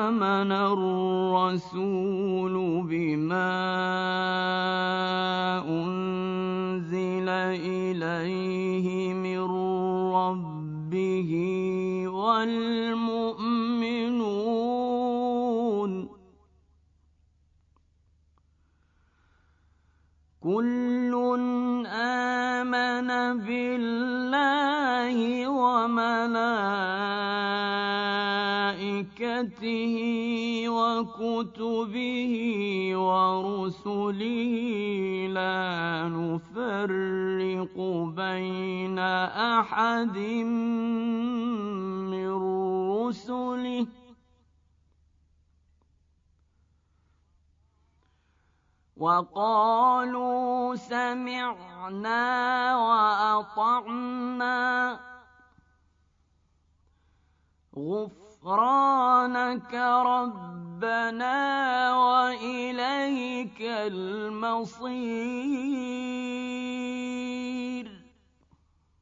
آمن الرسول بما أنزل إليه من ربه والمؤمنون كل آمن بالله وملائكته وكتبه ورسله لا نفرق بين أحد من رسله وقالوا سمعنا وأطعنا غفرانك ربنا وإليك المصير